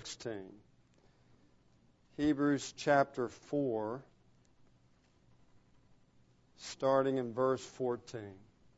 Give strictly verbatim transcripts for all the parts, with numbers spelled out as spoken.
sixteen. Hebrews chapter four, starting in verse fourteen.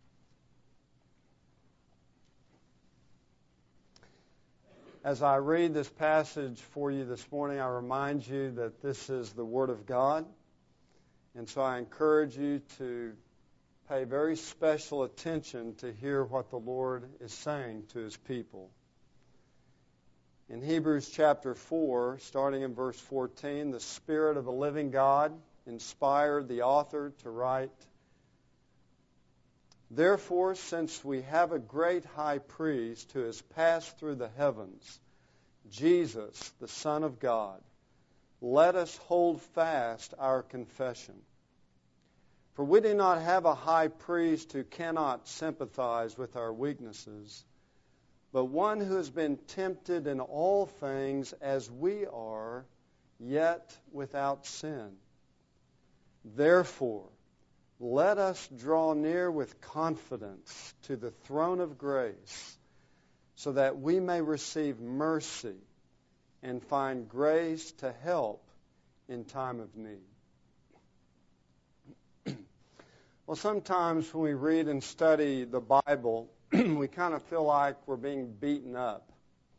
As I read this passage for you this morning, I remind you that this is the Word of God. And so I encourage you to pay very special attention to hear what the Lord is saying to His people. In Hebrews chapter four, starting in verse fourteen, the Spirit of the living God inspired the author to write, "Therefore, since we have a great high priest who has passed through the heavens, Jesus, the Son of God, let us hold fast our confession. For we do not have a high priest who cannot sympathize with our weaknesses, but one who has been tempted in all things as we are, yet without sin. Therefore, let us draw near with confidence to the throne of grace, so that we may receive mercy and find grace to help in time of need." Well, sometimes when we read and study the Bible, we kind of feel like we're being beaten up.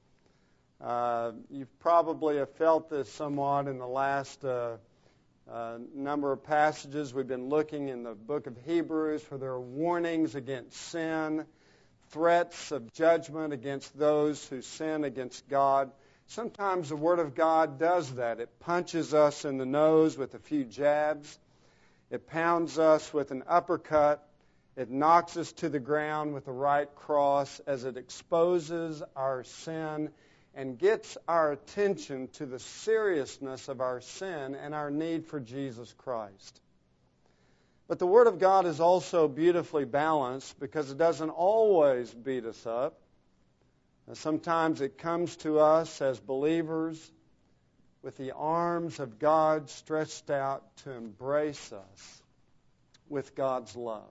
Uh, you probably have felt this somewhat in the last uh, uh, number of passages we've been looking in the book of Hebrews, where there are warnings against sin, threats of judgment against those who sin against God. Sometimes the Word of God does that. It punches us in the nose with a few jabs. It pounds us with an uppercut. It knocks us to the ground with the right cross as it exposes our sin and gets our attention to the seriousness of our sin and our need for Jesus Christ. But the Word of God is also beautifully balanced because it doesn't always beat us up. Sometimes it comes to us as believers with the arms of God stretched out to embrace us with God's love.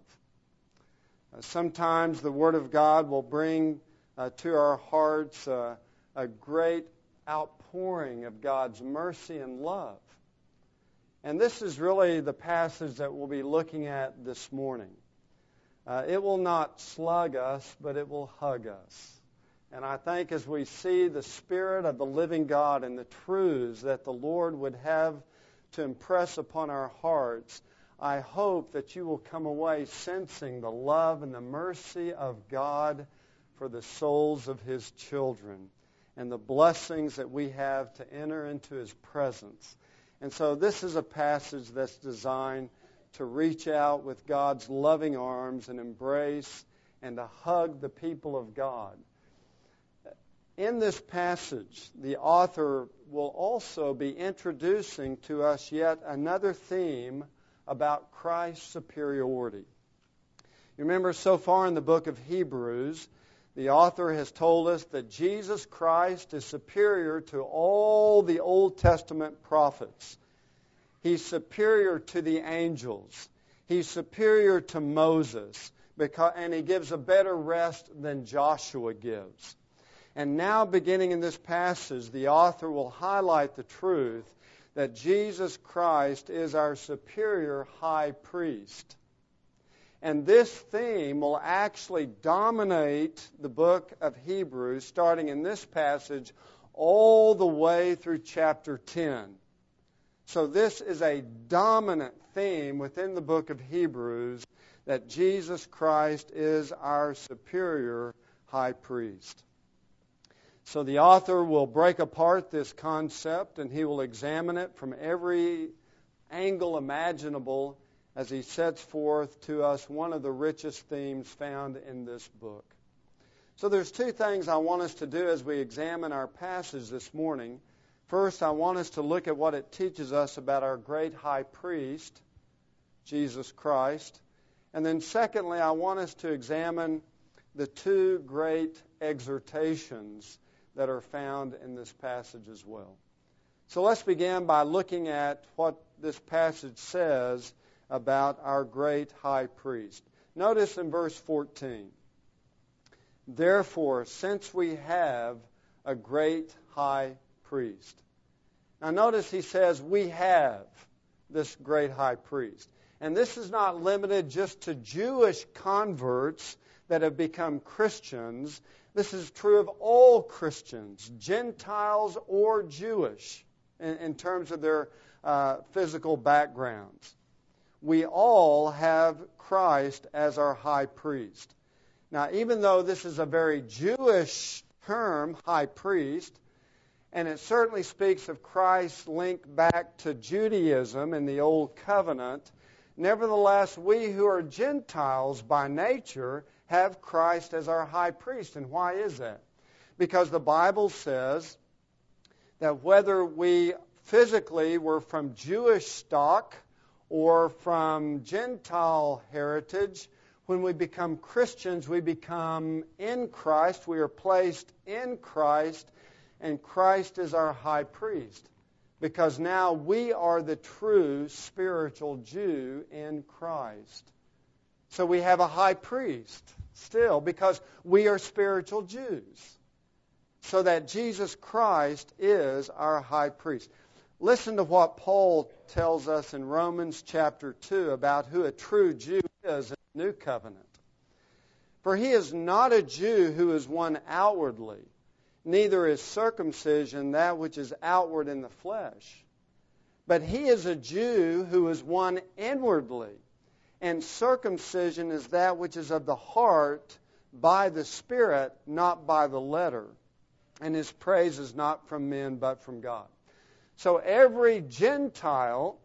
Sometimes the Word of God will bring uh, to our hearts uh, a great outpouring of God's mercy and love. And this is really the passage that we'll be looking at this morning. Uh, it will not slug us, but it will hug us. And I think as we see the Spirit of the living God and the truths that the Lord would have to impress upon our hearts, I hope that you will come away sensing the love and the mercy of God for the souls of His children and the blessings that we have to enter into His presence. And so this is a passage that's designed to reach out with God's loving arms and embrace and to hug the people of God. In this passage, the author will also be introducing to us yet another theme about Christ's superiority. You remember so far in the book of Hebrews, the author has told us that Jesus Christ is superior to all the Old Testament prophets. He's superior to the angels. He's superior to Moses, because, and he gives a better rest than Joshua gives. And now, beginning in this passage, the author will highlight the truth that Jesus Christ is our superior high priest. And this theme will actually dominate the book of Hebrews, starting in this passage all the way through chapter ten. So this is a dominant theme within the book of Hebrews, that Jesus Christ is our superior high priest. So the author will break apart this concept and he will examine it from every angle imaginable as he sets forth to us one of the richest themes found in this book. So there's two things I want us to do as we examine our passage this morning. First, I want us to look at what it teaches us about our great high priest, Jesus Christ. And then secondly, I want us to examine the two great exhortations that are found in this passage as well. So let's begin by looking at what this passage says about our great high priest. Notice in verse fourteen, "Therefore, since we have a great high priest. Now notice he says, we have this great high priest. And this is not limited just to Jewish converts that have become Christians. This is true of all Christians, Gentiles or Jewish, in, in terms of their uh, physical backgrounds. We all have Christ as our high priest. Now, even though this is a very Jewish term, high priest, and it certainly speaks of Christ's link back to Judaism in the Old Covenant, nevertheless, we who are Gentiles by nature have Christ as our high priest. And why is that? Because the Bible says that whether we physically were from Jewish stock or from Gentile heritage, when we become Christians, we become in Christ. We are placed in Christ, and Christ is our high priest. Because now we are the true spiritual Jew in Christ. So we have a high priest still because we are spiritual Jews. So that Jesus Christ is our high priest. Listen to what Paul tells us in Romans chapter two about who a true Jew is in the New Covenant. For he is not a Jew who is one outwardly, neither is circumcision that which is outward in the flesh. But he is a Jew who is one inwardly, and circumcision is that which is of the heart by the Spirit, not by the letter. And his praise is not from men, but from God. So every Gentile,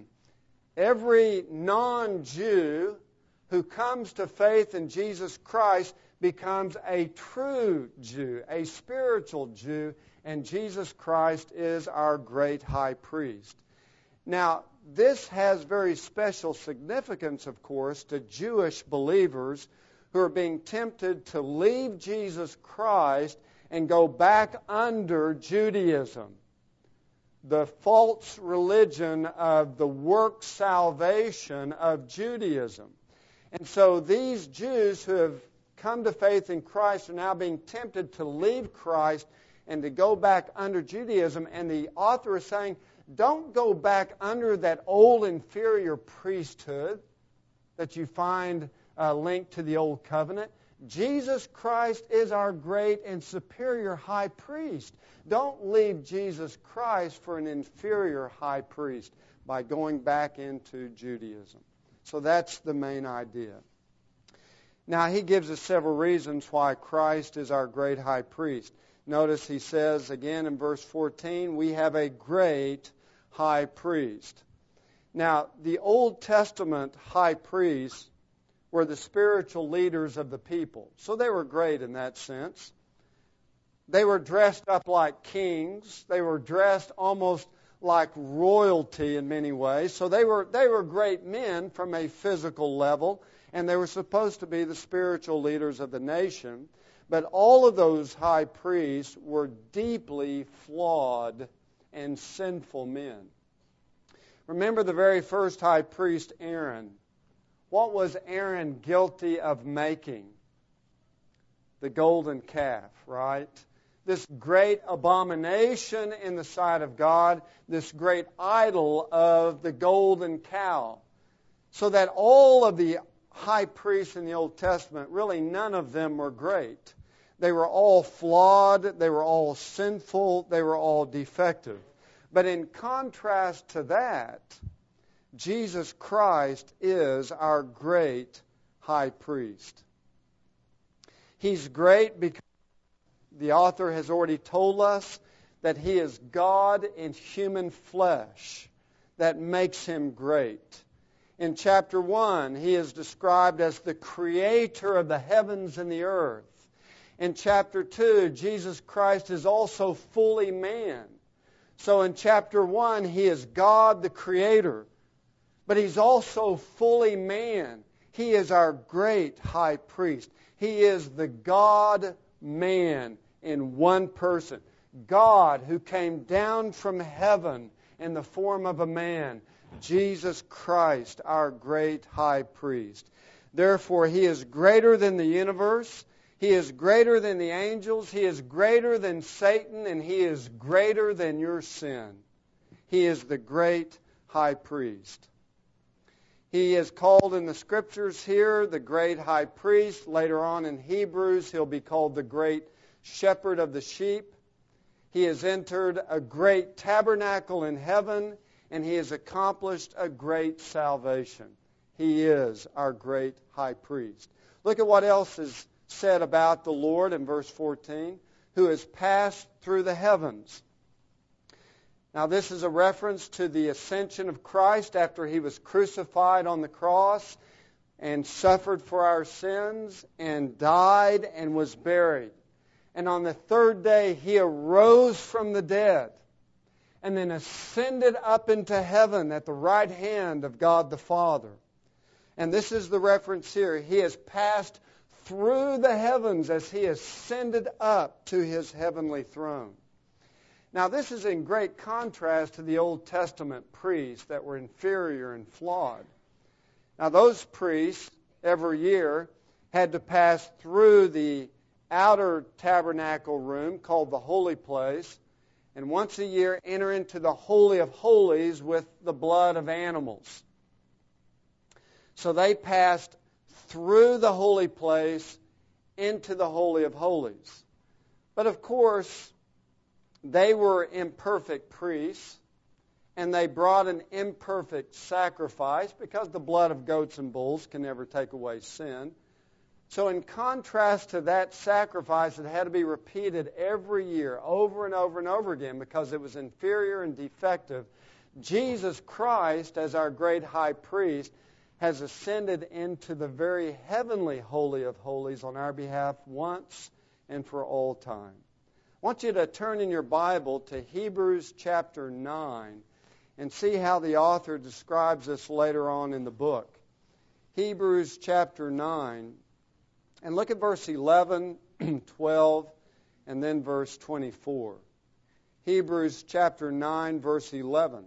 every non-Jew who comes to faith in Jesus Christ becomes a true Jew, a spiritual Jew, and Jesus Christ is our great high priest. Now, this has very special significance, of course, to Jewish believers who are being tempted to leave Jesus Christ and go back under Judaism, the false religion of the work salvation of Judaism. And so these Jews who have come to faith in Christ are now being tempted to leave Christ and to go back under Judaism. And the author is saying, don't go back under that old inferior priesthood that you find uh, linked to the Old Covenant. Jesus Christ is our great and superior high priest. Don't leave Jesus Christ for an inferior high priest by going back into Judaism. So that's the main idea. Now, he gives us several reasons why Christ is our great high priest. Notice he says again in verse fourteen, we have a great high priest. Now, the Old Testament high priests were the spiritual leaders of the people. So they were great in that sense. They were dressed up like kings. They were dressed almost like royalty in many ways. So they were they were great men from a physical level, and they were supposed to be the spiritual leaders of the nation. But all of those high priests were deeply flawed and sinful men. Remember the very first high priest, Aaron. What was Aaron guilty of making? The golden calf, right? This great abomination in the sight of God, this great idol of the golden cow. So that all of the high priests in the Old Testament, really none of them were great. They were all flawed, they were all sinful, they were all defective. But in contrast to that, Jesus Christ is our great high priest. He's great because the author has already told us that he is God in human flesh. That makes him great. In chapter one, he is described as the creator of the heavens and the earth. In chapter two, Jesus Christ is also fully man. So in chapter one, he is God the creator. But he's also fully man. He is our great high priest. He is the God-man in one person. God who came down from heaven in the form of a man. Jesus Christ, our great high priest. Therefore, he is greater than the universe. He is greater than the angels. He is greater than Satan, and He is greater than your sin. He is the great high priest. He is called in the Scriptures here the great high priest. Later on in Hebrews, He'll be called the great shepherd of the sheep. He has entered a great tabernacle in heaven, and He has accomplished a great salvation. He is our great high priest. Look at what else is said about the Lord in verse fourteen, who has passed through the heavens. Now this is a reference to the ascension of Christ after He was crucified on the cross and suffered for our sins and died and was buried. And on the third day He arose from the dead and then ascended up into heaven at the right hand of God the Father. And this is the reference here. He has passed through the heavens as He ascended up to His heavenly throne. Now this is in great contrast to the Old Testament priests that were inferior and flawed. Now those priests every year had to pass through the outer tabernacle room called the holy place, and once a year enter into the Holy of Holies with the blood of animals. So they passed through the holy place into the Holy of Holies. But of course, they were imperfect priests, and they brought an imperfect sacrifice because the blood of goats and bulls can never take away sin. So in contrast to that sacrifice that had to be repeated every year, over and over and over again, because it was inferior and defective, Jesus Christ, as our great high priest, has ascended into the very heavenly Holy of Holies on our behalf once and for all time. I want you to turn in your Bible to Hebrews chapter nine and see how the author describes this later on in the book. Hebrews chapter nine, and look at verse eleven, twelve, and then verse twenty-four. Hebrews chapter nine, verse eleven.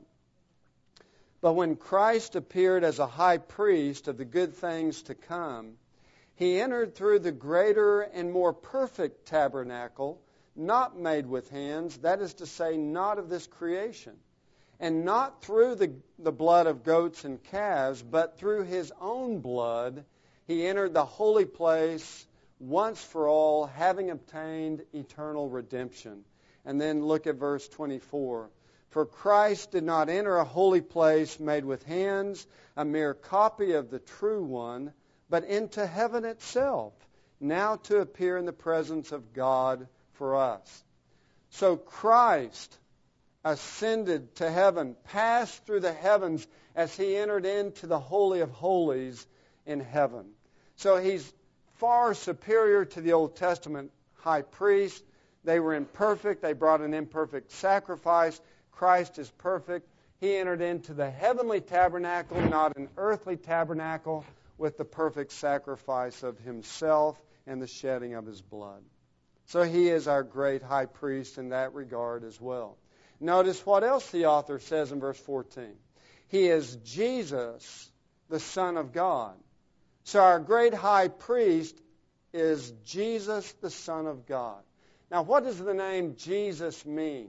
But when Christ appeared as a high priest of the good things to come, He entered through the greater and more perfect tabernacle, not made with hands, that is to say, not of this creation, and not through the, the blood of goats and calves, but through His own blood, He entered the holy place once for all, having obtained eternal redemption. And then look at verse twenty-four. For Christ did not enter a holy place made with hands, a mere copy of the true one, but into heaven itself, now to appear in the presence of God for us. So Christ ascended to heaven, passed through the heavens as He entered into the Holy of Holies in heaven. So He's far superior to the Old Testament high priest. They were imperfect. They brought an imperfect sacrifice. Christ is perfect. He entered into the heavenly tabernacle, not an earthly tabernacle, with the perfect sacrifice of Himself and the shedding of His blood. So He is our great high priest in that regard as well. Notice what else the author says in verse fourteen. He is Jesus, the Son of God. So our great high priest is Jesus, the Son of God. Now, what does the name Jesus mean?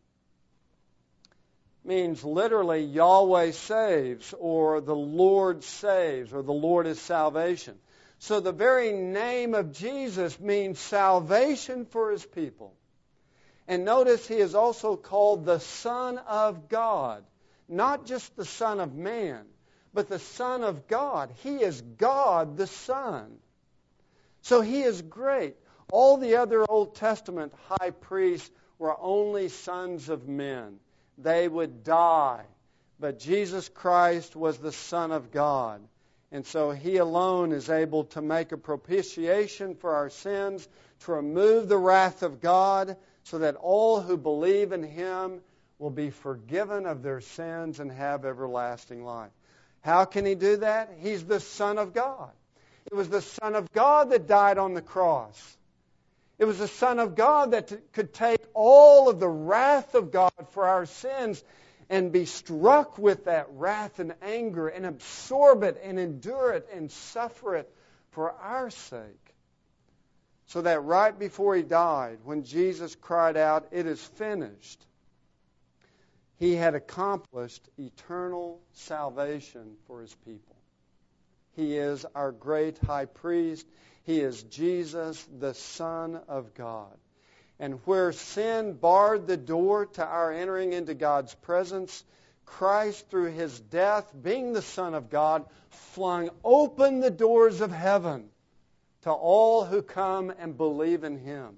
It means literally Yahweh saves, or the Lord saves, or the Lord is salvation. So the very name of Jesus means salvation for His people. And notice He is also called the Son of God. Not just the Son of man, but the Son of God. He is God the Son. So He is great. All the other Old Testament high priests were only sons of men. They would die. But Jesus Christ was the Son of God. And so He alone is able to make a propitiation for our sins, to remove the wrath of God, so that all who believe in Him will be forgiven of their sins and have everlasting life. How can He do that? He's the Son of God. It was the Son of God that died on the cross. It was the Son of God that t- could take all of the wrath of God for our sins and be struck with that wrath and anger and absorb it and endure it and suffer it for our sake. So that right before he died, when Jesus cried out, "It is finished," he had accomplished eternal salvation for his people. He is our great high priest. He is Jesus, the Son of God. And where sin barred the door to our entering into God's presence, Christ, through his death, being the Son of God, flung open the doors of heaven to all who come and believe in him.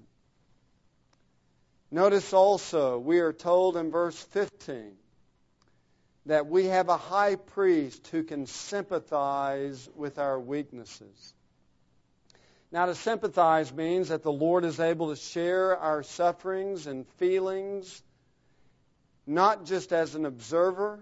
Notice also, we are told in verse fifteen that we have a high priest who can sympathize with our weaknesses. Now, to sympathize means that the Lord is able to share our sufferings and feelings, not just as an observer,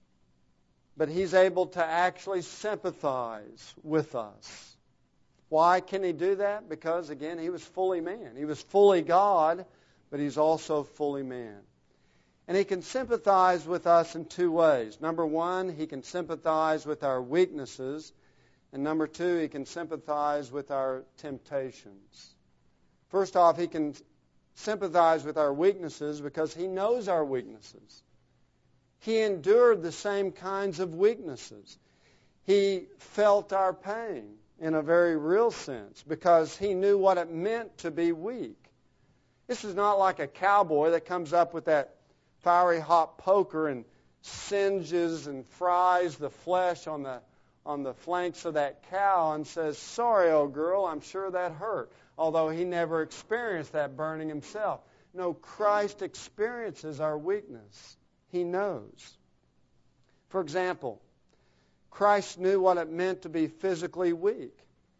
but he's able to actually sympathize with us. Why can he do that? Because, again, he was fully man. He was fully God, but he's also fully man. And he can sympathize with us in two ways. Number one, he can sympathize with our weaknesses. And number two, he can sympathize with our temptations. First off, he can sympathize with our weaknesses because he knows our weaknesses. He endured the same kinds of weaknesses. He felt our pain in a very real sense because he knew what it meant to be weak. This is not like a cowboy that comes up with that fiery hot poker and singes and fries the flesh on the on the flanks of that cow and says, "Sorry, old girl, I'm sure that hurt," although he never experienced that burning himself. No, Christ experiences our weakness. He knows. For example, Christ knew what it meant to be physically weak.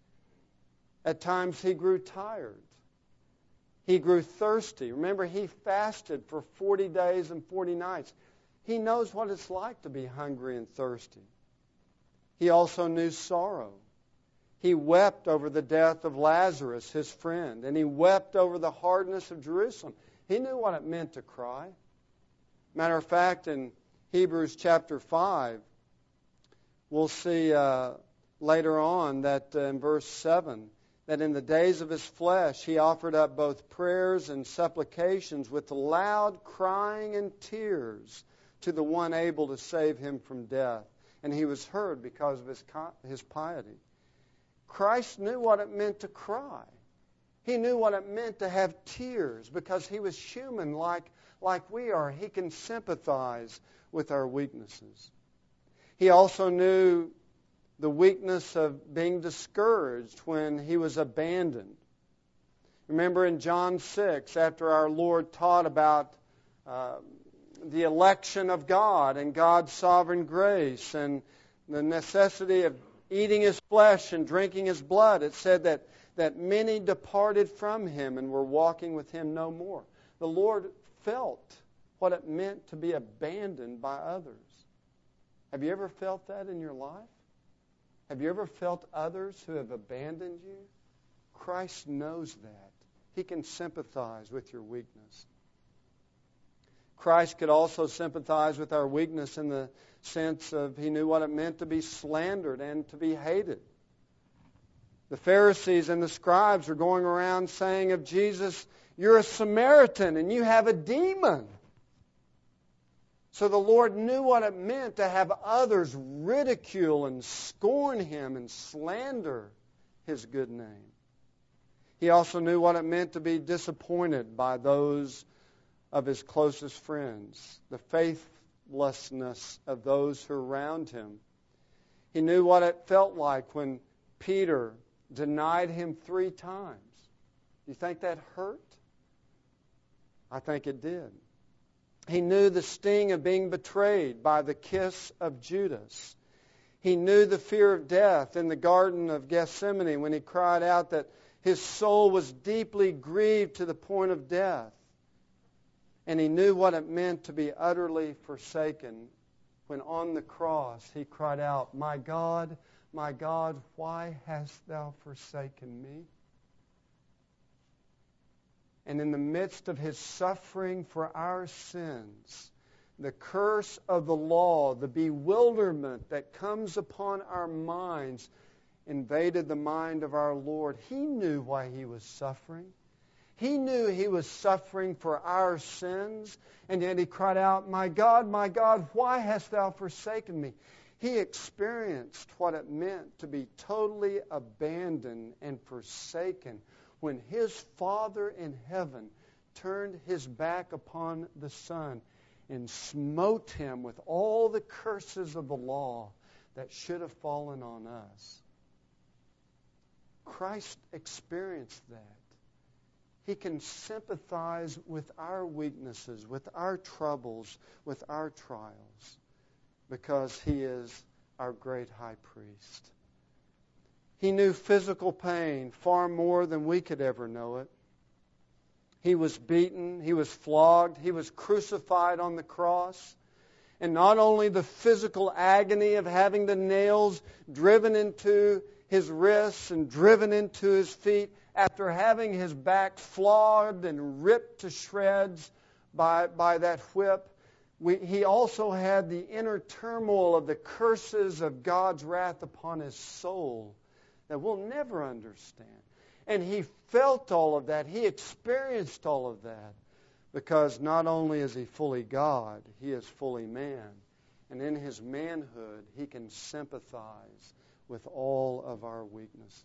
At times he grew tired. He grew thirsty. Remember, he fasted for forty days and forty nights. He knows what it's like to be hungry and thirsty. He also knew sorrow. He wept over the death of Lazarus, his friend, and he wept over the hardness of Jerusalem. He knew what it meant to cry. Matter of fact, in Hebrews chapter five, we'll see uh, later on that uh, in verse seven, that in the days of his flesh he offered up both prayers and supplications with loud crying and tears to the one able to save him from death. And he was heard because of his, his piety. Christ knew what it meant to cry. He knew what it meant to have tears because he was human like, like we are. He can sympathize with our weaknesses. He also knew the weakness of being discouraged when he was abandoned. Remember in John six, after our Lord taught about uh, the election of God and God's sovereign grace and the necessity of eating his flesh and drinking his blood, it said that, that many departed from him and were walking with him no more. The Lord felt what it meant to be abandoned by others. Have you ever felt that in your life? Have you ever felt others who have abandoned you? Christ knows that. He can sympathize with your weakness. Christ could also sympathize with our weakness in the sense of he knew what it meant to be slandered and to be hated. The Pharisees and the scribes were going around saying of Jesus, "You're a Samaritan and you have a demon." So the Lord knew what it meant to have others ridicule and scorn him and slander his good name. He also knew what it meant to be disappointed by those of his closest friends, the faithlessness of those who are around him. He knew what it felt like when Peter denied him three times. You think that hurt? I think it did. He knew the sting of being betrayed by the kiss of Judas. He knew the fear of death in the Garden of Gethsemane when he cried out that his soul was deeply grieved to the point of death. And he knew what it meant to be utterly forsaken when on the cross he cried out, "My God, my God, why hast thou forsaken me?" And in the midst of his suffering for our sins, the curse of the law, the bewilderment that comes upon our minds invaded the mind of our Lord, He knew why He was suffering. He knew He was suffering for our sins, and yet He cried out, "My God, my God, why hast Thou forsaken me?" He experienced what it meant to be totally abandoned and forsaken when His Father in heaven turned His back upon the Son and smote Him with all the curses of the law that should have fallen on us. Christ experienced that. He can sympathize with our weaknesses, with our troubles, with our trials, because He is our great high priest. He knew physical pain far more than we could ever know it. He was beaten, He was flogged, He was crucified on the cross. And not only the physical agony of having the nails driven into His wrists and driven into His feet, after having His back flogged and ripped to shreds by, by that whip, we, He also had the inner turmoil of the curses of God's wrath upon His soul that we'll never understand. And He felt all of that. He experienced all of that because not only is He fully God, He is fully man. And in His manhood, He can sympathize with all of our weaknesses.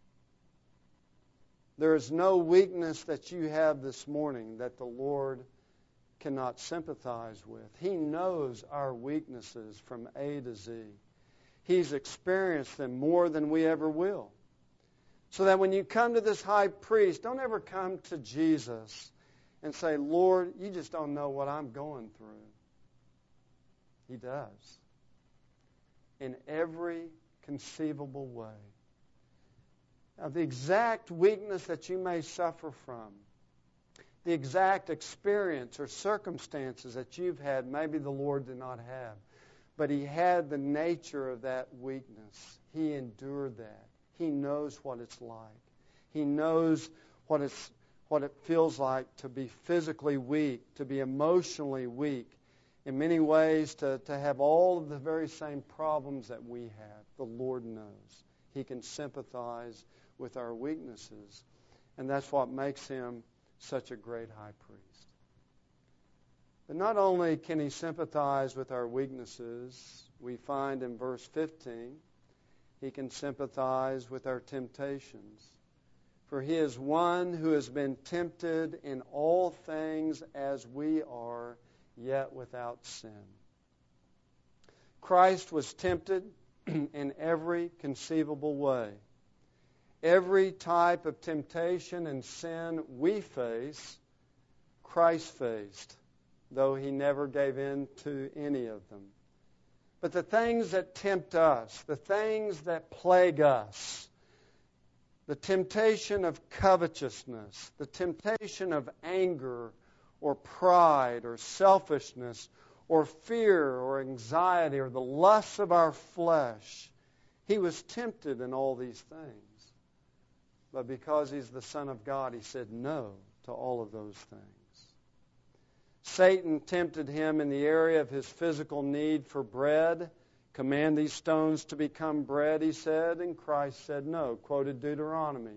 There is no weakness that you have this morning that the Lord cannot sympathize with. He knows our weaknesses from A to Z. He's experienced them more than we ever will. So that when you come to this high priest, don't ever come to Jesus and say, "Lord, you just don't know what I'm going through." He does. In every conceivable way. Now, the exact weakness that you may suffer from, the exact experience or circumstances that you've had, maybe the Lord did not have. But He had the nature of that weakness. He endured that. He knows what it's like. He knows what it's what it feels like to be physically weak, to be emotionally weak, in many ways to, to have all of the very same problems that we have. The Lord knows. He can sympathize with our weaknesses. And that's what makes Him such a great high priest. But not only can He sympathize with our weaknesses, we find in verse fifteen, He can sympathize with our temptations. For He is one who has been tempted in all things as we are, yet without sin. Christ was tempted in every conceivable way. Every type of temptation and sin we face, Christ faced, though He never gave in to any of them. But the things that tempt us, the things that plague us, the temptation of covetousness, the temptation of anger or pride or selfishness or fear or anxiety or the lusts of our flesh, He was tempted in all these things. But because He's the Son of God, He said no to all of those things. Satan tempted Him in the area of His physical need for bread. Command these stones to become bread, He said, and Christ said no, quoted Deuteronomy.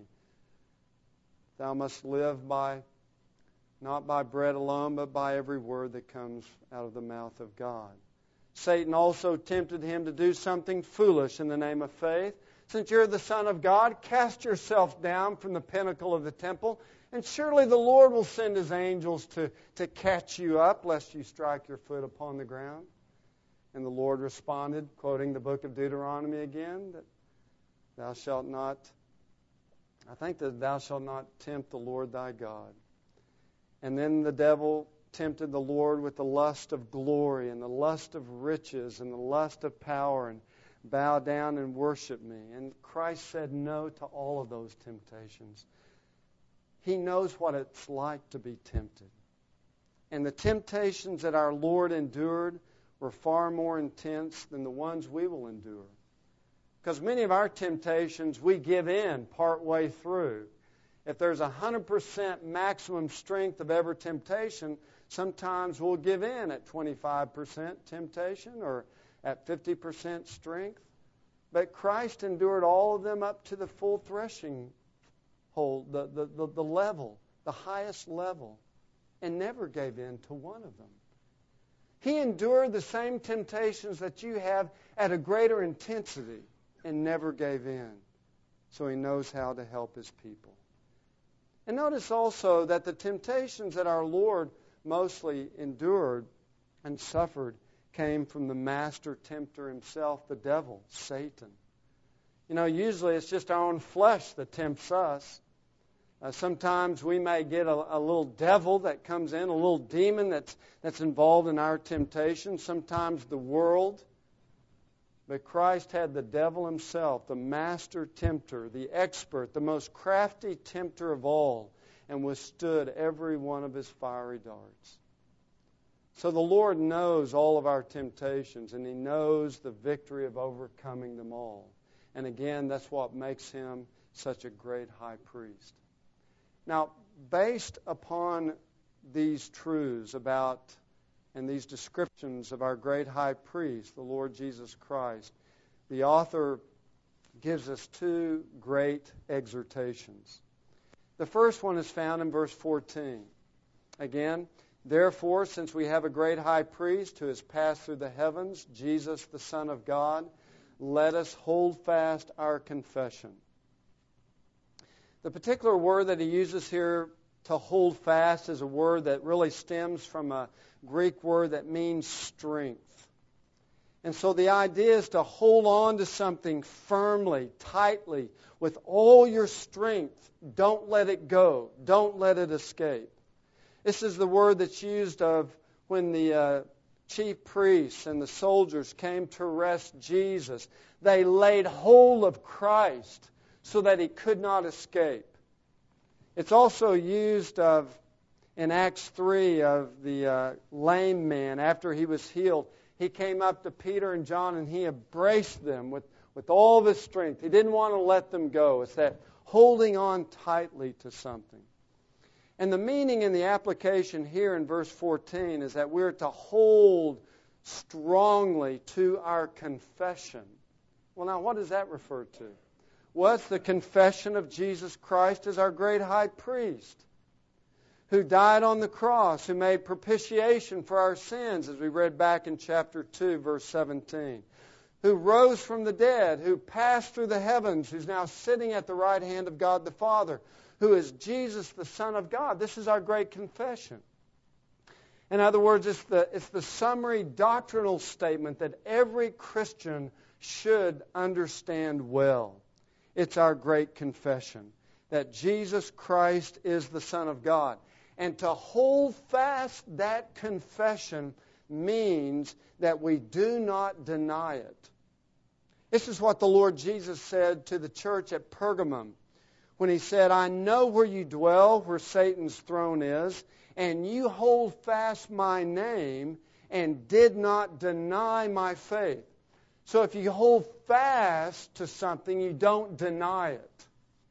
Thou must live by, not by bread alone, but by every word that comes out of the mouth of God. Satan also tempted Him to do something foolish in the name of faith. Since you're the Son of God, cast yourself down from the pinnacle of the temple, and surely the Lord will send His angels to, to catch you up, lest you strike your foot upon the ground. And the Lord responded, quoting the book of Deuteronomy again, that thou shalt not, I think that thou shalt not tempt the Lord thy God. And then the devil tempted the Lord with the lust of glory and the lust of riches and the lust of power, and bow down and worship me. And Christ said no to all of those temptations. He knows what it's like to be tempted. And the temptations that our Lord endured were far more intense than the ones we will endure. Because many of our temptations, we give in partway through. If there's a one hundred percent maximum strength of every temptation, sometimes we'll give in at twenty-five percent temptation or at fifty percent strength. But Christ endured all of them up to the full threshing hole, the, the, the, the level, the highest level, and never gave in to one of them. He endured the same temptations that you have at a greater intensity and never gave in. So He knows how to help His people. And notice also that the temptations that our Lord mostly endured and suffered came from the master tempter himself, the devil, Satan. You know, usually it's just our own flesh that tempts us. Uh, sometimes we may get a, a little devil that comes in, a little demon that's, that's involved in our temptation. Sometimes the world. But Christ had the devil himself, the master tempter, the expert, the most crafty tempter of all, and withstood every one of his fiery darts. So the Lord knows all of our temptations, and He knows the victory of overcoming them all. And again, that's what makes Him such a great high priest. Now, based upon these truths about and these descriptions of our great high priest, the Lord Jesus Christ, the author gives us two great exhortations. The first one is found in verse fourteen. Again, therefore, since we have a great high priest who has passed through the heavens, Jesus, the Son of God, let us hold fast our confession. The particular word that he uses here, to hold fast, is a word that really stems from a Greek word that means strength. And so the idea is to hold on to something firmly, tightly, with all your strength. Don't let it go. Don't let it escape. This is the word that's used of when the uh, chief priests and the soldiers came to arrest Jesus. They laid hold of Christ so that He could not escape. It's also used of in Acts three of the uh, lame man. After he was healed, he came up to Peter and John and he embraced them with, with all of his strength. He didn't want to let them go. It's that holding on tightly to something. And the meaning in the application here in verse fourteen is that we're to hold strongly to our confession. Well, now, what does that refer to? Well, it's the confession of Jesus Christ as our great high priest, who died on the cross, who made propitiation for our sins, as we read back in chapter two, verse seventeen, who rose from the dead, who passed through the heavens, who's now sitting at the right hand of God the Father, who is Jesus, the Son of God. This is our great confession. In other words, it's the, it's the summary doctrinal statement that every Christian should understand well. It's our great confession that Jesus Christ is the Son of God. And to hold fast that confession means that we do not deny it. This is what the Lord Jesus said to the church at Pergamum when He said, I know where you dwell, where Satan's throne is, and you hold fast my name and did not deny my faith. So if you hold fast to something, you don't deny it.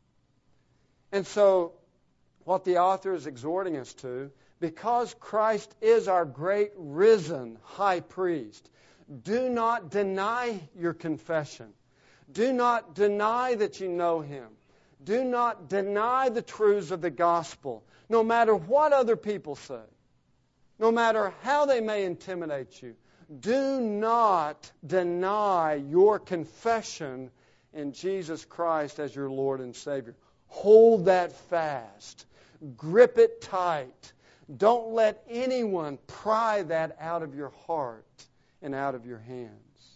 And so what the author is exhorting us to, because Christ is our great risen high priest, do not deny your confession. Do not deny that you know Him. Do not deny the truths of the gospel, no matter what other people say, no matter how they may intimidate you. Do not deny your confession in Jesus Christ as your Lord and Savior. Hold that fast. Grip it tight. Don't let anyone pry that out of your heart and out of your hands.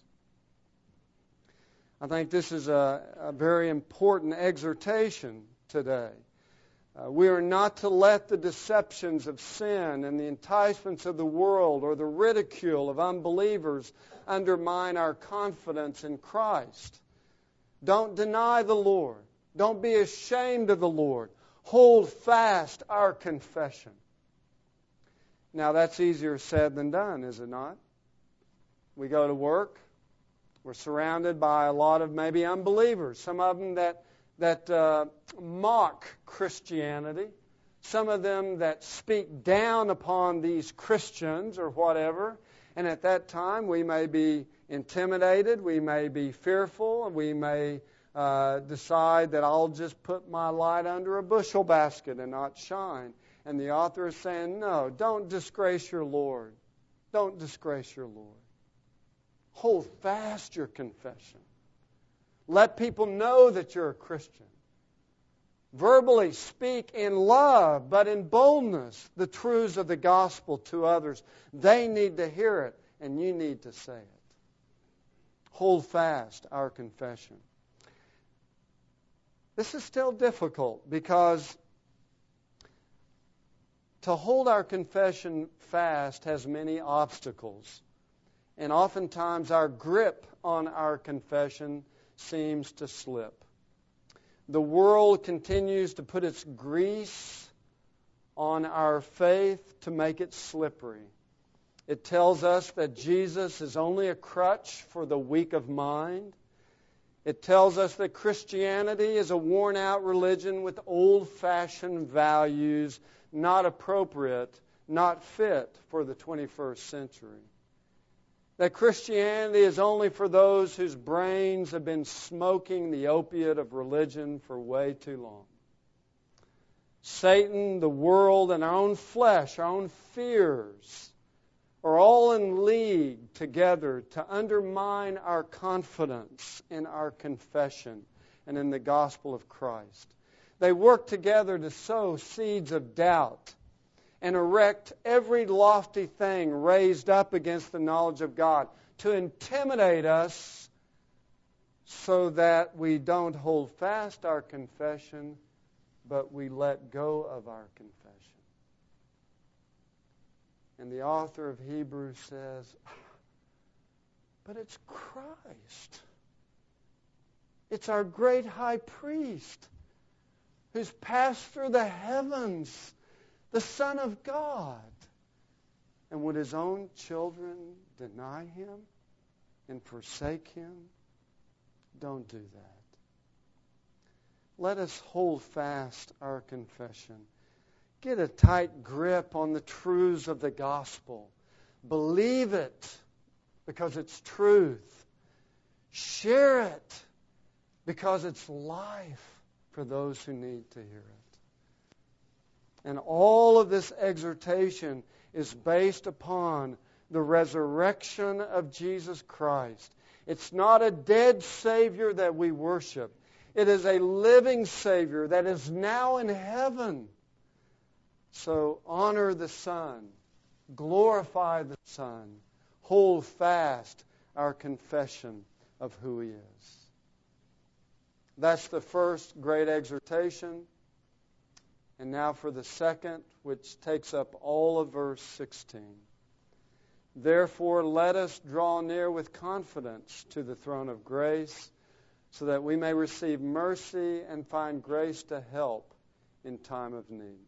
I think this is a, a very important exhortation today. Uh, we are not to let the deceptions of sin and the enticements of the world or the ridicule of unbelievers undermine our confidence in Christ. Don't deny the Lord. Don't be ashamed of the Lord. Hold fast our confession. Now, that's easier said than done, is it not? We go to work. We're surrounded by a lot of maybe unbelievers, some of them that that uh, mock Christianity, some of them that speak down upon these Christians or whatever, And at that time, we may be intimidated, we may be fearful, we may uh, decide that I'll just put my light under a bushel basket and not shine. And the author is saying, no, don't disgrace your Lord. Don't disgrace your Lord. Hold fast your confession. Let people know that you're a Christian. Verbally speak in love, but in boldness, the truths of the gospel to others. They need to hear it, and you need to say it. Hold fast our confession. This is still difficult because to hold our confession fast has many obstacles. And oftentimes our grip on our confession seems to slip. The world continues to put its grease on our faith to make it slippery. It tells us that Jesus is only a crutch for the weak of mind. It tells us that Christianity is a worn-out religion with old-fashioned values, not appropriate, not fit for the twenty-first century. That Christianity is only for those whose brains have been smoking the opiate of religion for way too long. Satan, the world, and our own flesh, our own fears, are all in league together to undermine our confidence in our confession and in the gospel of Christ. They work together to sow seeds of doubt and erect every lofty thing raised up against the knowledge of God to intimidate us so that we don't hold fast our confession, but we let go of our confession. And the author of Hebrews says, but it's Christ. It's our great high priest who's passed through the heavens, the Son of God. And would his own children deny him and forsake him? Don't do that. Let us hold fast our confession. Get a tight grip on the truths of the gospel. Believe it because it's truth. Share it because it's life for those who need to hear it. And all of this exhortation is based upon the resurrection of Jesus Christ. It's not a dead Savior that we worship. It is a living Savior that is now in heaven. So honor the Son. Glorify the Son. Hold fast our confession of who He is. That's the first great exhortation. And now for the second, which takes up all of verse sixteen. Therefore, let us draw near with confidence to the throne of grace, so that we may receive mercy and find grace to help in time of need.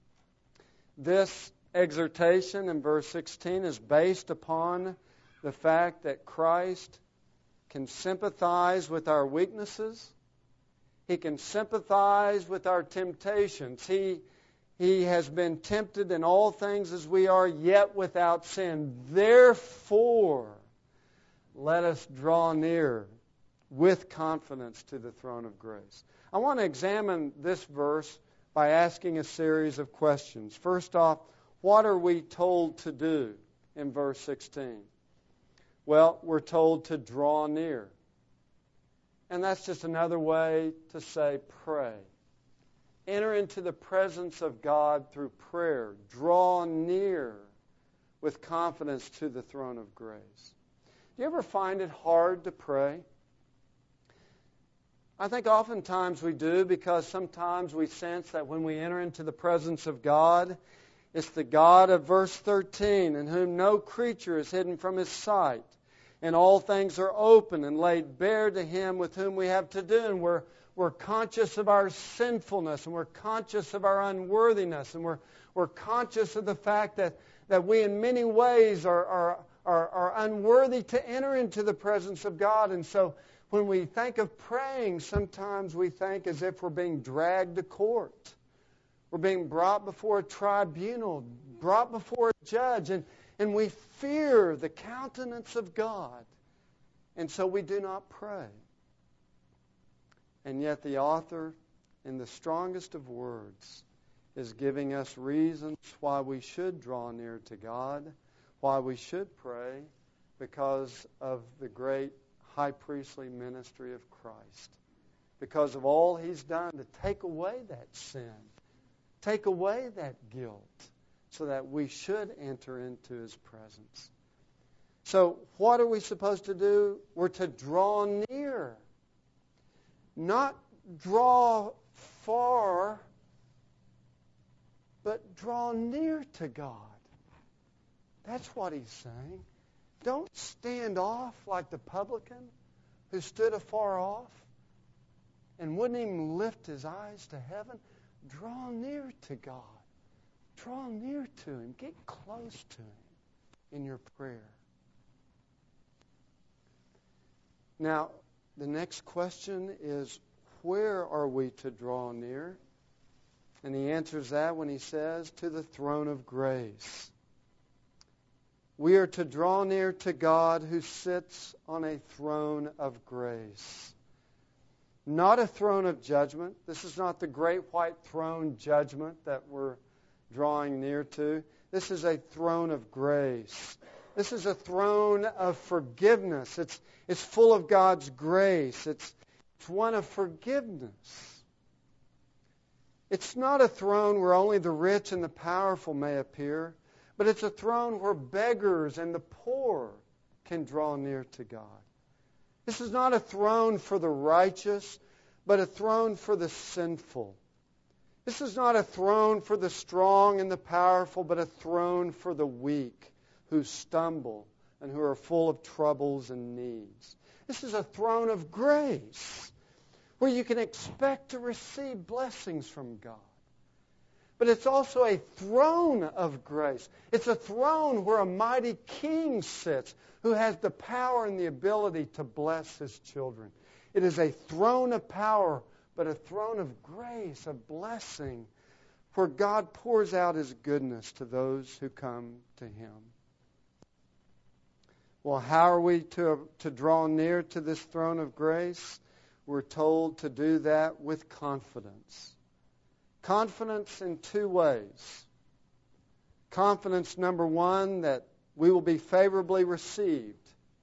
This exhortation in verse sixteen is based upon the fact that Christ can sympathize with our weaknesses. He can sympathize with our temptations. He, he has been tempted in all things as we are, yet without sin. Therefore, let us draw near with confidence to the throne of grace. I want to examine this verse by asking a series of questions. First off, what are we told to do in verse sixteen? Well, we're told to draw near. And that's just another way to say pray. Enter into the presence of God through prayer. Draw near with confidence to the throne of grace. Do you ever find it hard to pray? I think oftentimes we do, because sometimes we sense that when we enter into the presence of God, it's the God of verse thirteen, in whom no creature is hidden from His sight, and all things are open and laid bare to Him with whom we have to do. And we're, we're conscious of our sinfulness, and we're conscious of our unworthiness, and we're, we're conscious of the fact that, that we in many ways are, are, are, are unworthy to enter into the presence of God. And so when we think of praying, sometimes we think as if we're being dragged to court. We're being brought before a tribunal, brought before a judge, and, and we fear the countenance of God, and so we do not pray. And yet the author, in the strongest of words, is giving us reasons why we should draw near to God, why we should pray, because of the great high priestly ministry of Christ, because of all He's done to take away that sin, take away that guilt, so that we should enter into His presence. So what are we supposed to do? We're to draw near. Not draw far, but draw near to God. That's what He's saying. Don't stand off like the publican who stood afar off and wouldn't even lift his eyes to heaven. Draw near to God. Draw near to Him. Get close to Him in your prayer. Now, the next question is, where are we to draw near? And he answers that when he says, to the throne of grace. We are to draw near to God who sits on a throne of grace. Not a throne of judgment. This is not the great white throne judgment that we're drawing near to. This is a throne of grace. This is a throne of forgiveness. It's, it's full of God's grace. It's, it's one of forgiveness. It's not a throne where only the rich and the powerful may appear, but it's a throne where beggars and the poor can draw near to God. This is not a throne for the righteous, but a throne for the sinful. This is not a throne for the strong and the powerful, but a throne for the weak who stumble and who are full of troubles and needs. This is a throne of grace where you can expect to receive blessings from God. But it's also a throne of grace. It's a throne where a mighty king sits who has the power and the ability to bless his children. It is a throne of power, but a throne of grace, of blessing, where God pours out His goodness to those who come to Him. Well, how are we to, to draw near to this throne of grace? We're told to do that with confidence. Confidence in two ways. Confidence, number one, that we will be favorably received.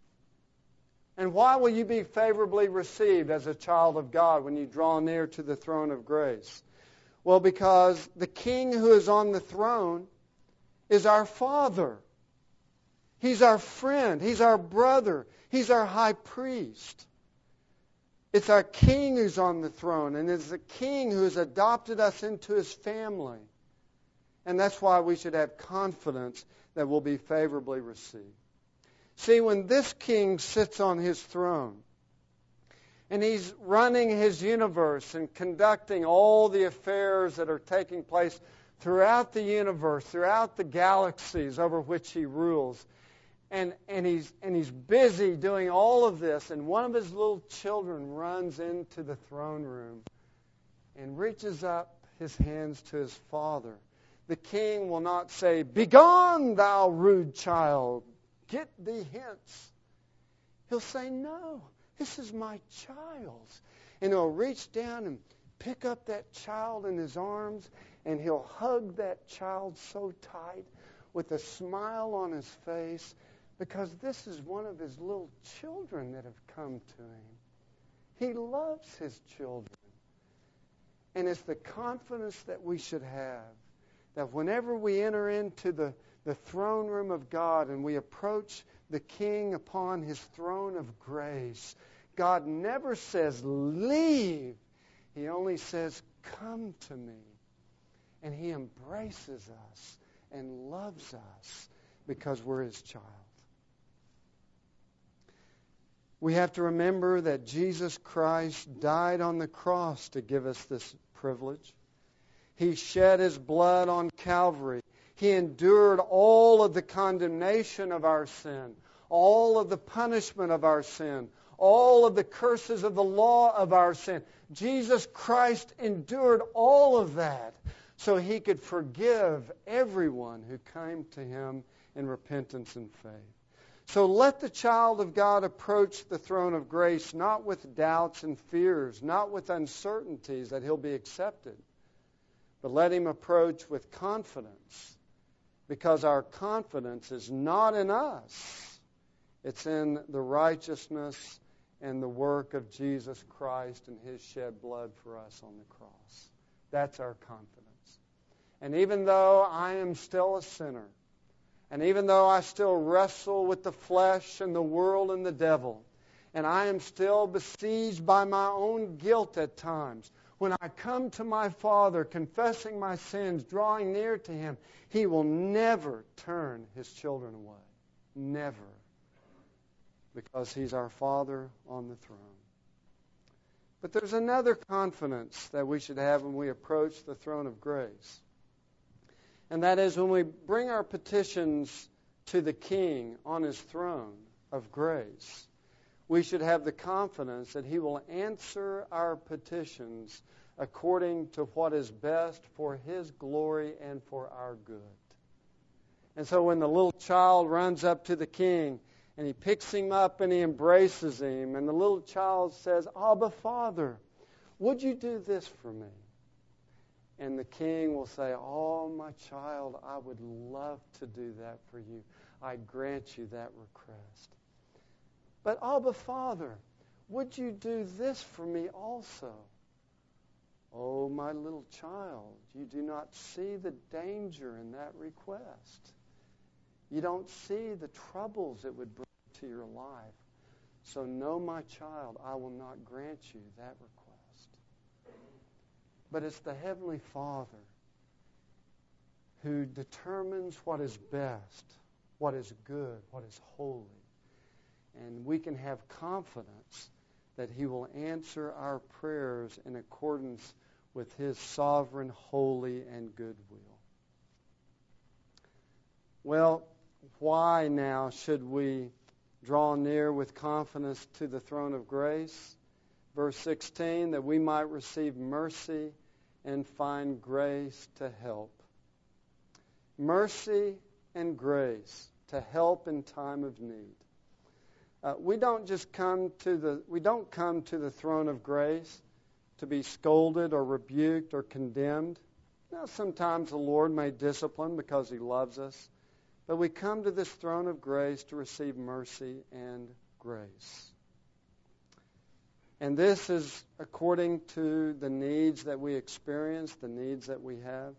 And why will you be favorably received as a child of God when you draw near to the throne of grace? Well, because the King who is on the throne is our Father. He's our friend. He's our brother. He's our high priest. It's our King who's on the throne, and it's the King who has adopted us into His family. And that's why we should have confidence that we'll be favorably received. See, when this King sits on His throne, and He's running His universe and conducting all the affairs that are taking place throughout the universe, throughout the galaxies over which He rules, And, and, he's, and he's busy doing all of this, and one of His little children runs into the throne room and reaches up his hands to his father. The King will not say, "Begone, thou rude child, get thee hence." He'll say, "No, this is my child." And he'll reach down and pick up that child in his arms, and he'll hug that child so tight with a smile on his face, because this is one of His little children that have come to Him. He loves His children. And it's the confidence that we should have, that whenever we enter into the, the throne room of God and we approach the King upon His throne of grace, God never says, "Leave." He only says, "Come to me." And He embraces us and loves us because we're His child. We have to remember that Jesus Christ died on the cross to give us this privilege. He shed His blood on Calvary. He endured all of the condemnation of our sin, all of the punishment of our sin, all of the curses of the law of our sin. Jesus Christ endured all of that so He could forgive everyone who came to Him in repentance and faith. So let the child of God approach the throne of grace not with doubts and fears, not with uncertainties that he'll be accepted, but let him approach with confidence, because our confidence is not in us. It's in the righteousness and the work of Jesus Christ and His shed blood for us on the cross. That's our confidence. And even though I am still a sinner, and even though I still wrestle with the flesh and the world and the devil, and I am still besieged by my own guilt at times, when I come to my Father, confessing my sins, drawing near to Him, He will never turn His children away. Never. Because He's our Father on the throne. But there's another confidence that we should have when we approach the throne of grace. And that is when we bring our petitions to the King on His throne of grace, we should have the confidence that He will answer our petitions according to what is best for His glory and for our good. And so when the little child runs up to the King and he picks him up and he embraces him, and the little child says, "Abba, Father, would you do this for me?" And the King will say, "Oh, my child, I would love to do that for you. I grant you that request. But Abba, Father, would you do this for me also?" "Oh, my little child, you do not see the danger in that request. You don't see the troubles it would bring to your life. So no, my child, I will not grant you that request." But it's the Heavenly Father who determines what is best, what is good, what is holy. And we can have confidence that He will answer our prayers in accordance with His sovereign, holy, and good will. Well, why now should we draw near with confidence to the throne of grace? Verse sixteen, that we might receive mercy and find grace to help. Mercy and grace to help in time of need. Uh, we don't just come to the we don't come to the throne of grace to be scolded or rebuked or condemned. Now, sometimes the Lord may discipline because He loves us, but we come to this throne of grace to receive mercy and grace. And this is according to the needs that we experience, the needs that we have.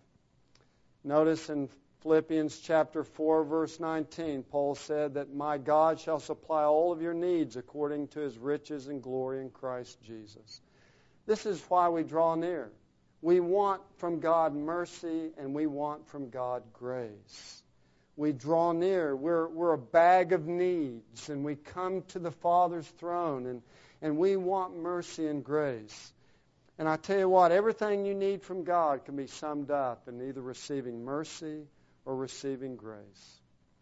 Notice in Philippians chapter four, verse nineteen, Paul said that my God shall supply all of your needs according to His riches and glory in Christ Jesus. This is why we draw near. We want from God mercy and we want from God grace. We draw near. We're, we're a bag of needs, and we come to the Father's throne, and, and we want mercy and grace. And I tell you what, everything you need from God can be summed up in either receiving mercy or receiving grace.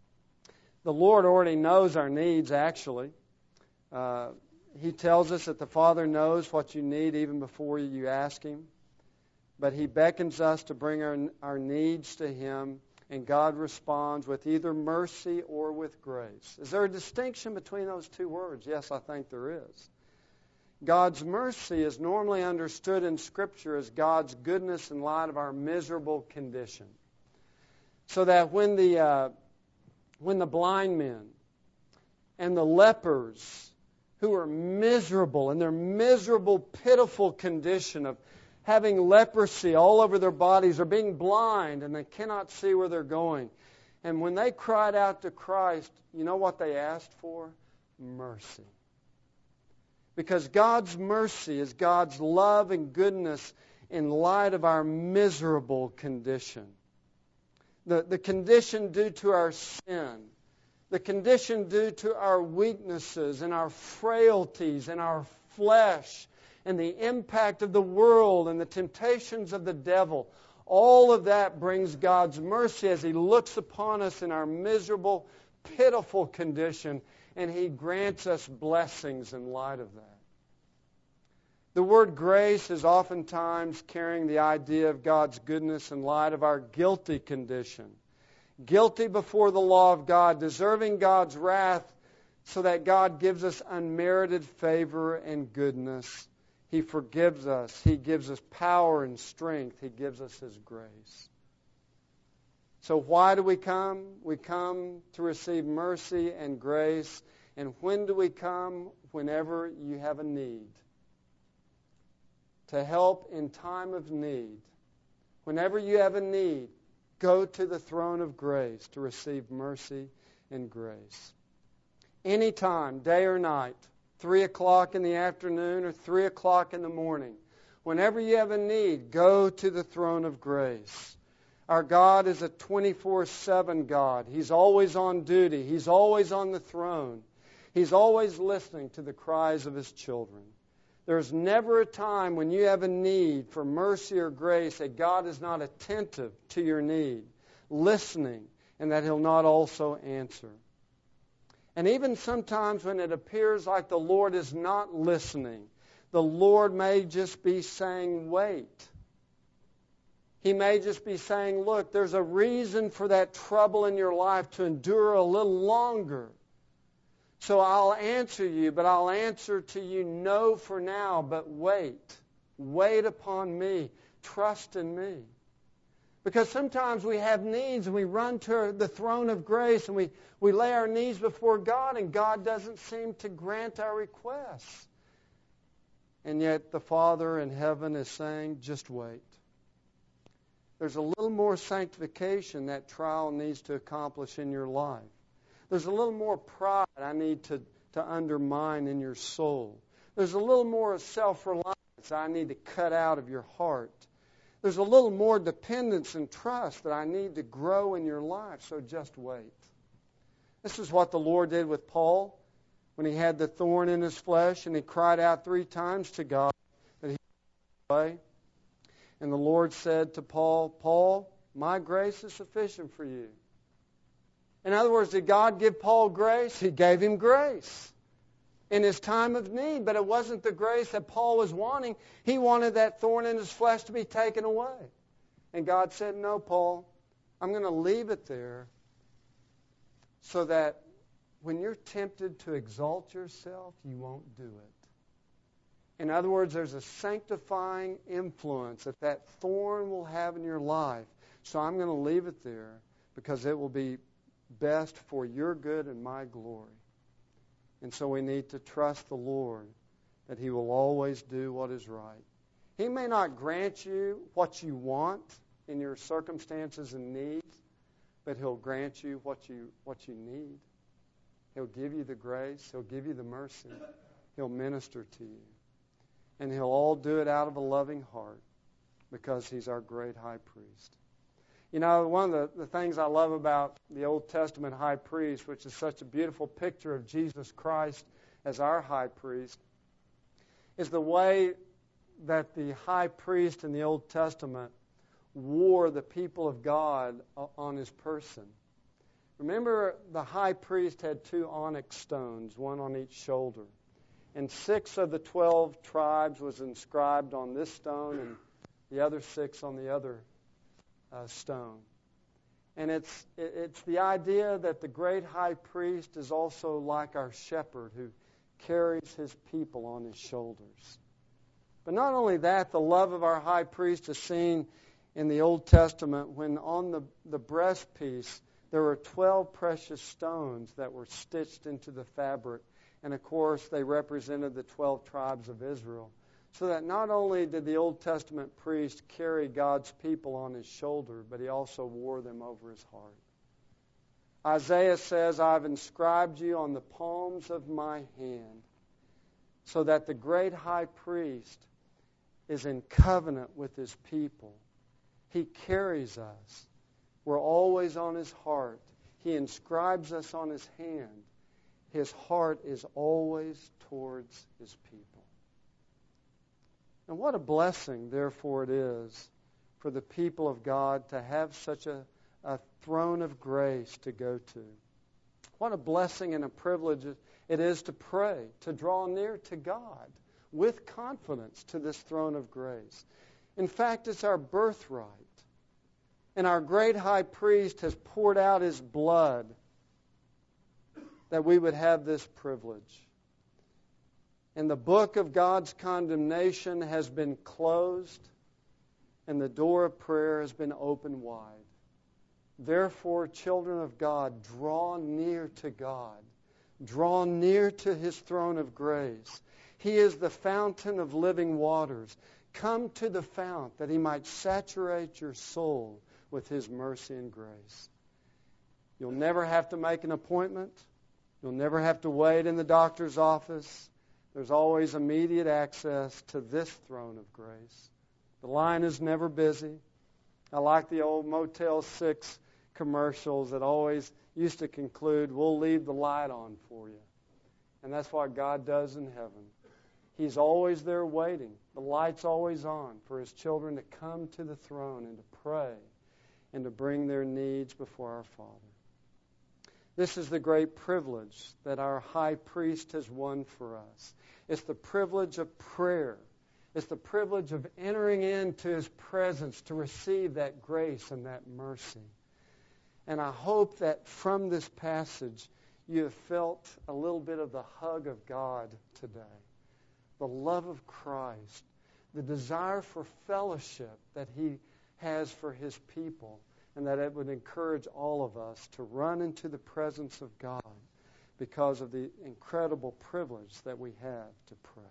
The Lord already knows our needs, actually. Uh, he tells us that the Father knows what you need even before you ask Him. But He beckons us to bring our, our needs to Him, and God responds with either mercy or with grace. Is there a distinction between those two words? Yes, I think there is. God's mercy is normally understood in Scripture as God's goodness in light of our miserable condition. So that when the uh, when the blind men and the lepers who are miserable in their miserable, pitiful condition of having leprosy all over their bodies, or being blind and they cannot see where they're going, and when they cried out to Christ, you know what they asked for? Mercy. Because God's mercy is God's love and goodness in light of our miserable condition. The, the condition due to our sin, the condition due to our weaknesses and our frailties and our flesh and the impact of the world and the temptations of the devil. All of that brings God's mercy as He looks upon us in our miserable, pitiful condition, and He grants us blessings in light of that. The word grace is oftentimes carrying the idea of God's goodness in light of our guilty condition. Guilty before the law of God, deserving God's wrath so that God gives us unmerited favor and goodness. He forgives us. He gives us power and strength. He gives us His grace. So why do we come? We come to receive mercy and grace. And when do we come? Whenever you have a need. To help in time of need. Whenever you have a need, go to the throne of grace to receive mercy and grace. Anytime, day or night, three o'clock in the afternoon or three o'clock in the morning, whenever you have a need, go to the throne of grace. Our God is a twenty-four seven God. He's always on duty. He's always on the throne. He's always listening to the cries of His children. There's never a time when you have a need for mercy or grace that God is not attentive to your need, listening, and that He'll not also answer. And even sometimes when it appears like the Lord is not listening, the Lord may just be saying, wait. He may just be saying, look, there's a reason for that trouble in your life to endure a little longer. So I'll answer you, but I'll answer to you no for now, but wait. Wait upon me. Trust in me. Because sometimes we have needs and we run to the throne of grace and we, we lay our needs before God and God doesn't seem to grant our requests. And yet the Father in heaven is saying, just wait. There's a little more sanctification that trial needs to accomplish in your life. There's a little more pride I need to, to undermine in your soul. There's a little more self-reliance I need to cut out of your heart. There's a little more dependence and trust that I need to grow in your life, so just wait. This is what the Lord did with Paul when he had the thorn in his flesh and he cried out three times to God that he would away. And the Lord said to Paul, Paul, my grace is sufficient for you. In other words, did God give Paul grace? He gave him grace in his time of need, but it wasn't the grace that Paul was wanting. He wanted that thorn in his flesh to be taken away. And God said, no, Paul, I'm going to leave it there so that when you're tempted to exalt yourself, you won't do it. In other words, there's a sanctifying influence that that thorn will have in your life. So I'm going to leave it there because it will be best for your good and my glory. And so we need to trust the Lord that He will always do what is right. He may not grant you what you want in your circumstances and needs, but He'll grant you what you what you need. He'll give you the grace. He'll give you the mercy. He'll minister to you. And He'll all do it out of a loving heart because He's our great high priest. You know, one of the, the things I love about the Old Testament high priest, which is such a beautiful picture of Jesus Christ as our high priest, is the way that the high priest in the Old Testament wore the people of God on his person. Remember, the high priest had two onyx stones, one on each shoulder. And six of the twelve tribes was inscribed on this stone and the other six on the other Uh, stone. And it's it's the idea that the great high priest is also like our shepherd who carries his people on his shoulders. But not only that, the love of our high priest is seen in the Old Testament when on the, the breastpiece there were twelve precious stones that were stitched into the fabric. And of course they represented the twelve tribes of Israel. So that not only did the Old Testament priest carry God's people on his shoulder, but he also wore them over his heart. Isaiah says, I've inscribed you on the palms of my hand, so that the great high priest is in covenant with his people. He carries us. We're always on his heart. He inscribes us on his hand. His heart is always towards his people. And what a blessing, therefore, it is for the people of God to have such a, a throne of grace to go to. What a blessing and a privilege it is to pray, to draw near to God. with confidence to this throne of grace. In fact, it's our birthright. And our great high priest has poured out his blood that we would have this privilege. And the book of God's condemnation has been closed, and the door of prayer has been opened wide. Therefore, children of God, draw near to God. Draw near to his throne of grace. He is the fountain of living waters. Come to the fount that he might saturate your soul with his mercy and grace. You'll never have to make an appointment. You'll never have to wait in the doctor's office. There's always immediate access to this throne of grace. The line is never busy. I like the old Motel six commercials that always used to conclude, we'll leave the light on for you. And that's what God does in heaven. He's always there waiting. The light's always on for his children to come to the throne and to pray and to bring their needs before our Father. This is the great privilege that our high priest has won for us. It's the privilege of prayer. It's the privilege of entering into his presence to receive that grace and that mercy. And I hope that from this passage you have felt a little bit of the hug of God today. The love of Christ, the desire for fellowship that he has for his people, and that it would encourage all of us to run into the presence of God because of the incredible privilege that we have to pray.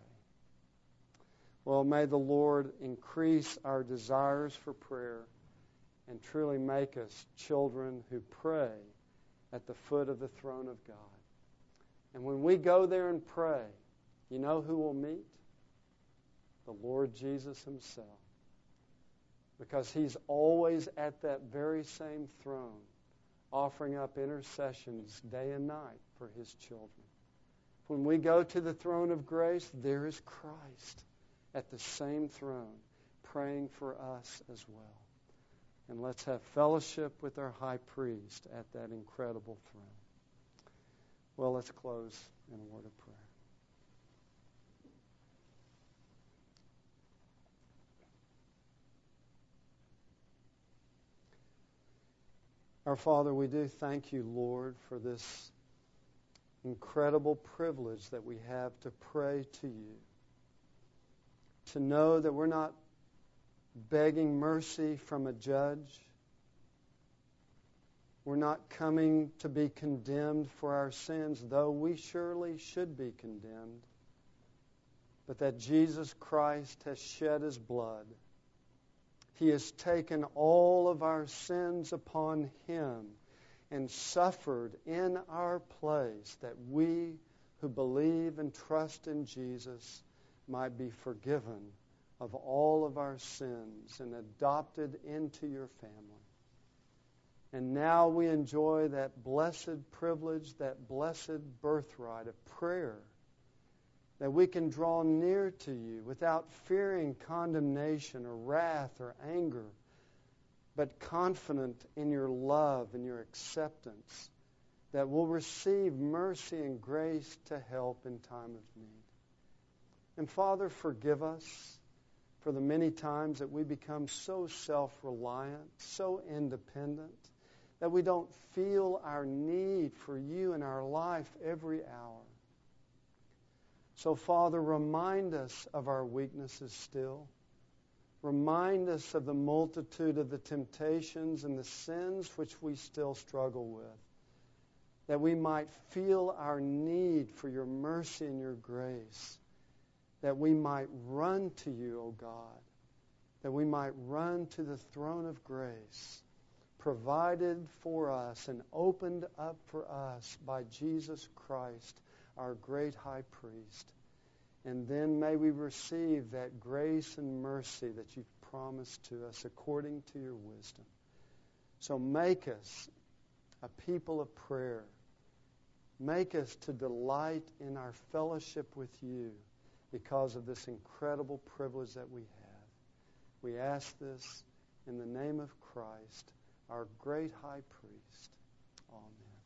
Well, may the Lord increase our desires for prayer and truly make us children who pray at the foot of the throne of God. And when we go there and pray, you know who will meet? The Lord Jesus himself. Because he's always at that very same throne, offering up intercessions day and night for his children. When we go to the throne of grace, there is Christ at the same throne, praying for us as well. And let's have fellowship with our high priest at that incredible throne. Well, let's close in a word of prayer. Our Father, we do thank you, Lord, for this incredible privilege that we have to pray to you. To know that we're not begging mercy from a judge. We're not coming to be condemned for our sins, though we surely should be condemned. But that Jesus Christ has shed his blood. He has taken all of our sins upon him and suffered in our place that we who believe and trust in Jesus might be forgiven of all of our sins and adopted into your family. And now we enjoy that blessed privilege, that blessed birthright of prayer, that we can draw near to you without fearing condemnation or wrath or anger, but confident in your love and your acceptance, that we'll receive mercy and grace to help in time of need. And Father, forgive us for the many times that we become so self-reliant, so independent, that we don't feel our need for you in our life every hour. So, Father, remind us of our weaknesses still. Remind us of the multitude of the temptations and the sins which we still struggle with, that we might feel our need for your mercy and your grace, that we might run to you, O God, that we might run to the throne of grace, provided for us and opened up for us by Jesus Christ, our great high priest. And then may we receive that grace and mercy that you've promised to us according to your wisdom. So make us a people of prayer. Make us to delight in our fellowship with you because of this incredible privilege that we have. We ask this in the name of Christ, our great high priest. Amen.